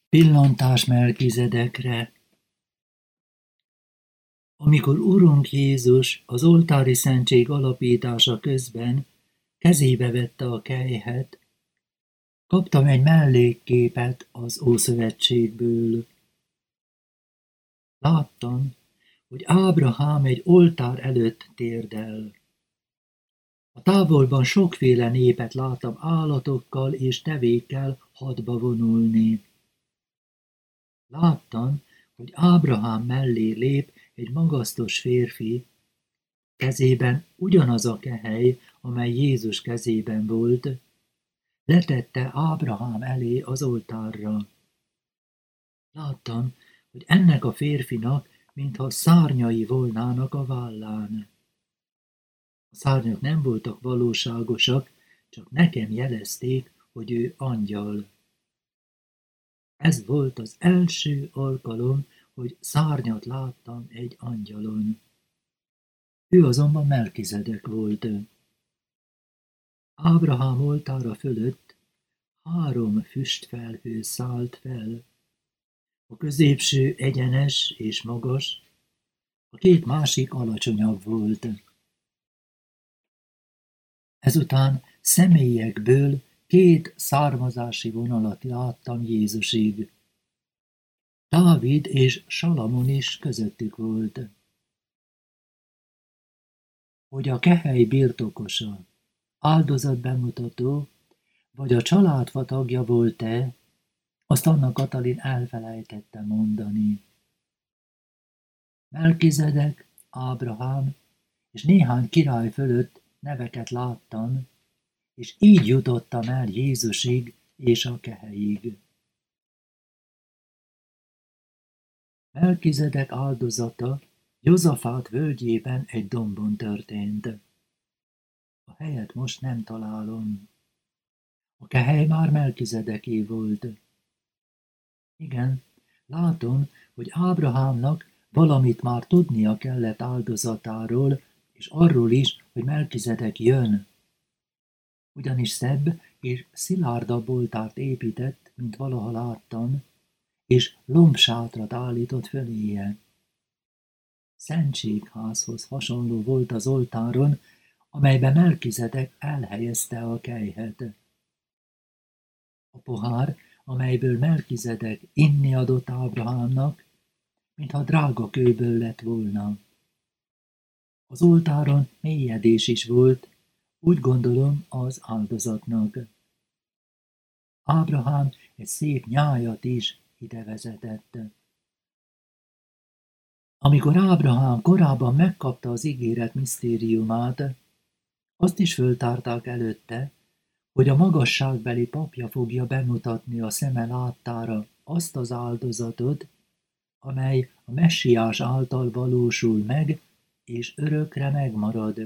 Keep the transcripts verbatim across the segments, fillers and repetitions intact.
Pillantás Melkizedekre. Amikor Urunk Jézus az oltári szentség alapítása közben kezébe vette a kelyhet, kaptam egy mellékképet az Ószövetségből. Láttam, hogy Ábrahám egy oltár előtt térdel. A távolban sokféle népet láttam állatokkal és tevékkel hadba vonulni. Láttam, hogy Ábrahám mellé lép egy magasztos férfi, kezében ugyanaz a kehely, amely Jézus kezében volt, letette Ábrahám elé az oltárra. Láttam, hogy ennek a férfinak, mintha szárnyai volnának a vállán. A szárnyak nem voltak valóságosak, csak nekem jelezték, hogy ő angyal. Ez volt az első alkalom, hogy szárnyat láttam egy angyalon. Ő azonban Melkizedek volt. Ábrahám oltára fölött három füstfelhő szállt fel. A középső egyenes és magas, a két másik alacsonyabb volt. Ezután személyekből két származási vonalat láttam Jézusig. Dávid és Salamon is közöttük volt. Hogy a kehely birtokosa, áldozatbemutató, vagy a családfa tagja volt-e, azt Anna Katalin elfelejtette mondani. Melkizedek, Ábrahám és néhány király fölött neveket láttam, és így jutottam el Jézusig és a kehelyig. Melkizedek áldozata Jozafát völgyében egy dombon történt. A helyet most nem találom. A kehely már Melkizedeké volt. Igen, látom, hogy Ábrahámnak valamit már tudnia kellett áldozatáról, és arról is, hogy Melkizedek jön. Ugyanis szebb és szilárdabb oltárt épített, mint valaha láttam, és lombsátrat állított föléje. Szentségházhoz hasonló volt az oltáron, amelybe Melkizedek elhelyezte a kelyhet. A pohár, amelyből Melkizedek inni adott Ábrahámnak, mintha drága kőből lett volna. Az oltáron mélyedés is volt, úgy gondolom az áldozatnak. Ábrahám egy szép nyájat is ide vezetett. Amikor Ábrahám korábban megkapta az ígéret misztériumát, azt is föltárták előtte, hogy a magasságbeli papja fogja bemutatni a szeme láttára azt az áldozatot, amely a messiás által valósul meg, és örökre megmarad.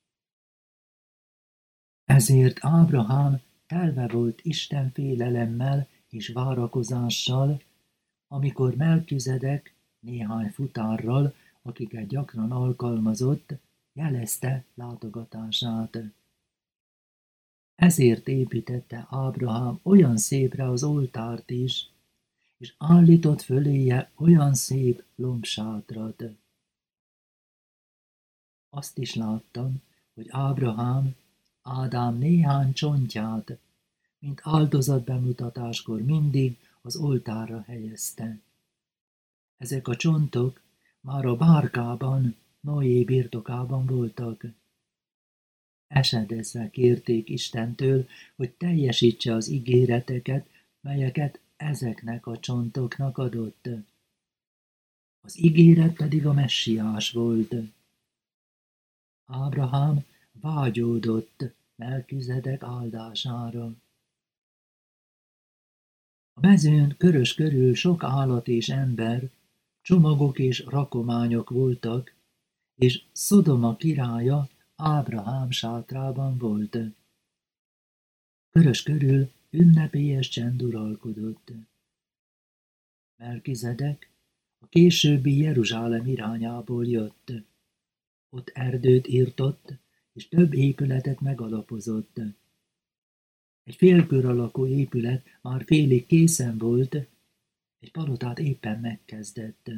Ezért Ábrahám telve volt Isten félelemmel és várakozással, amikor Melkizedek néhány futárral, akiket gyakran alkalmazott, jelezte látogatását. Ezért építette Ábrahám olyan szépre az oltárt is, és állított föléje olyan szép lombsátrat. Azt is láttam, hogy Ábrahám Ádám néhány csontját, mint áldozatbemutatáskor mindig az oltárra helyezte. Ezek a csontok már a bárkában, Noé birtokában voltak. Esedezve kérték Istentől, hogy teljesítse az ígéreteket, melyeket ezeknek a csontoknak adott. Az ígéret pedig a messiás volt. Ábrahám vágyódott Melkizedek áldására. A mezőn körös körül sok állat és ember, csomagok és rakományok voltak, és Szodoma királya Ábrahám sátrában volt. Körös körül ünnepélyes csend uralkodott. Melkizedek a későbbi Jeruzsálem irányából jött. Ott erdőt irtott, és több épületet megalapozott. Egy félkör alakú épület már félig készen volt, egy palotát éppen megkezdett.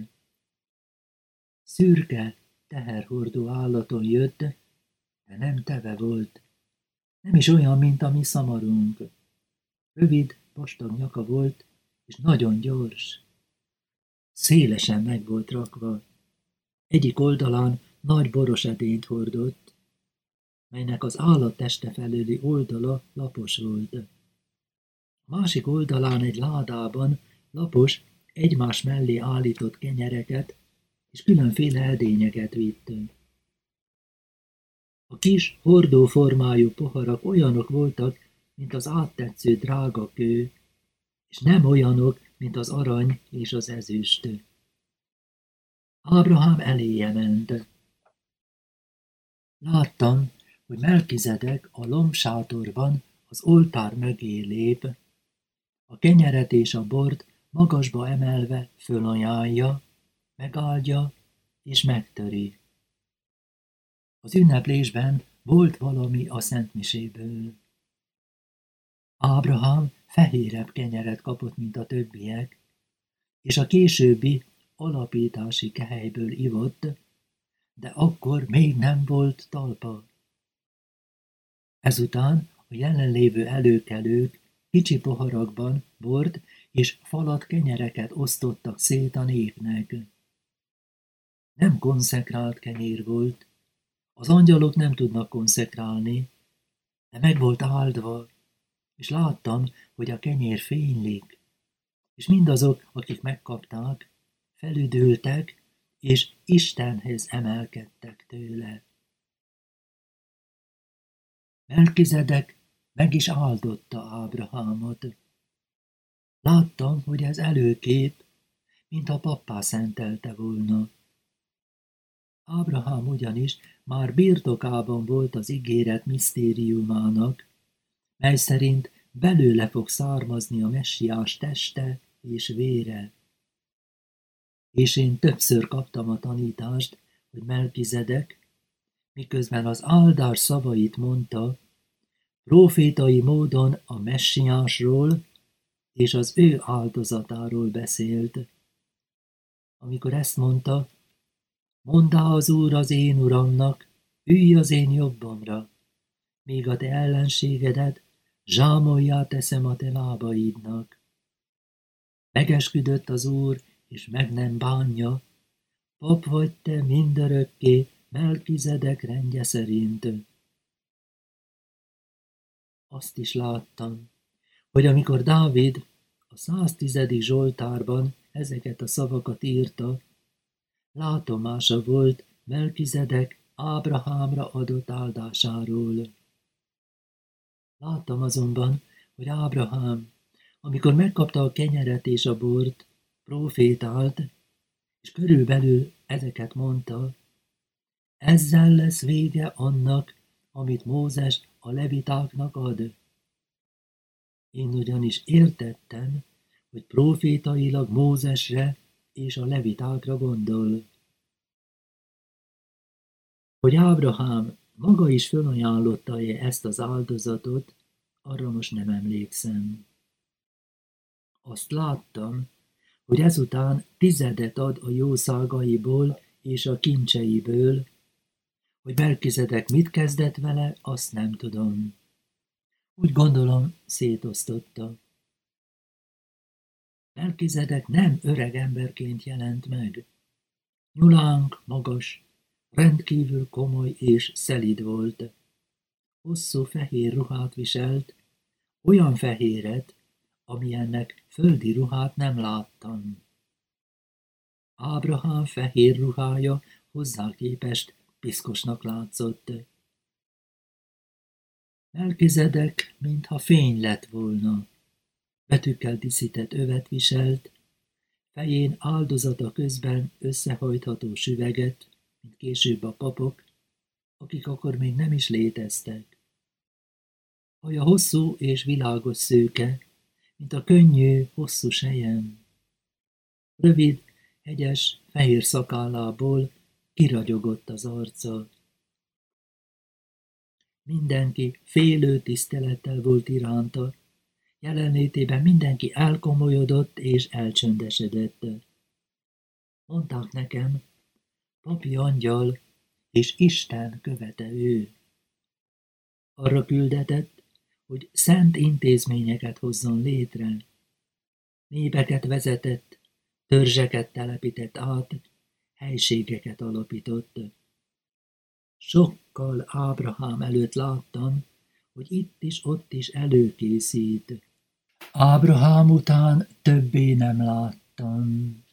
Szürke, teherhordó állaton jött, de nem teve volt. Nem is olyan, mint a mi szamarunk. Rövid, vastag nyaka volt, és nagyon gyors. Szélesen meg volt rakva. Egyik oldalán nagy boros edényt hordott, melynek az állat teste felőli oldala lapos volt. A másik oldalán egy ládában lapos, egymás mellé állított kenyereket és különféle edényeket vitt. A kis, hordóformájú poharak olyanok voltak, mint az áttetsző drága kő, és nem olyanok, mint az arany és az ezüst. Ábrahám eléje ment. Láttam, hogy Melkizedek a lombsátorban az oltár mögé lép, a kenyeret és a bort magasba emelve fölajánlja, megáldja és megtöri. Az ünneplésben volt valami a szentmiséből. Ábrahám fehérebb kenyeret kapott, mint a többiek, és a későbbi alapítási kehelyből ivott, de akkor még nem volt talpa. Ezután a jelenlévő előkelők kicsi poharakban bort és falat kenyereket osztottak szét a népnek. Nem konszekrált kenyér volt, az angyalok nem tudnak konszekrálni, de meg volt áldva, és láttam, hogy a kenyér fénylik, és mindazok, akik megkapták, felüdültek, és Istenhez emelkedtek tőle. Melkizedek meg is áldotta Ábrahámot. Láttam, hogy ez előkép, mint a pappá szentelte volna. Ábrahám ugyanis már birtokában volt az ígéret misztériumának, mely szerint belőle fog származni a messiás teste és vére. És én többször kaptam a tanítást, hogy Melkizedek, miközben az áldás szavait mondta, prófétai módon a messiásról és az ő áldozatáról beszélt. Amikor ezt mondta, monddá az Úr az én uramnak, ülj az én jobbomra, míg a te ellenségedet zsámoljá teszem a te lábaidnak. Megesküdött az Úr, és meg nem bánja, pap vagy te mindörökké Melkizedek rendje szerint. Azt is láttam, hogy amikor Dávid a száztizedik zsoltárban ezeket a szavakat írta, látomása volt Melkizedek Ábrahámra adott áldásáról. Láttam azonban, hogy Ábrahám, amikor megkapta a kenyeret és a bort, profétált, és körülbelül ezeket mondta, ezzel lesz vége annak, amit Mózes a levitáknak ad. Én ugyanis értettem, hogy profétailag Mózesre és a levitákra gondol. Hogy Ábrahám maga is fölajánlotta-e ezt az áldozatot, arra most nem emlékszem. Azt láttam, hogy ezután tizedet ad a jószágaiból és a kincseiből, hogy Melkizedek mit kezdett vele, azt nem tudom. Úgy gondolom, szétosztotta. Melkizedek nem öreg emberként jelent meg. Nyulánk, magas, rendkívül komoly és szelíd volt. Hosszú fehér ruhát viselt, olyan fehéret, amilyennek földi ruhát nem láttam. Ábrahám fehér ruhája hozzá képest piszkosnak látszott. Melkizedek, mintha fény lett volna. Betűkkel díszített övet viselt, fején áldozata közben összehajtható süveget, mint később a papok, akik akkor még nem is léteztek. Haja hosszú és világos szőke, mint a könnyű, hosszú sejem. Rövid, hegyes, fehér szakállából kiragyogott az arca. Mindenki félő tisztelettel volt iránta, Jelenlétében mindenki elkomolyodott és elcsöndesedett. Mondták nekem, papi angyal és Isten követe ő. Arra küldetett, hogy szent intézményeket hozzon létre. Népeket vezetett, törzseket telepített át, helységeket alapított. Sokkal Ábrahám előtt láttam, hogy itt is, ott is előkészít. Ábrahám után többé nem láttam.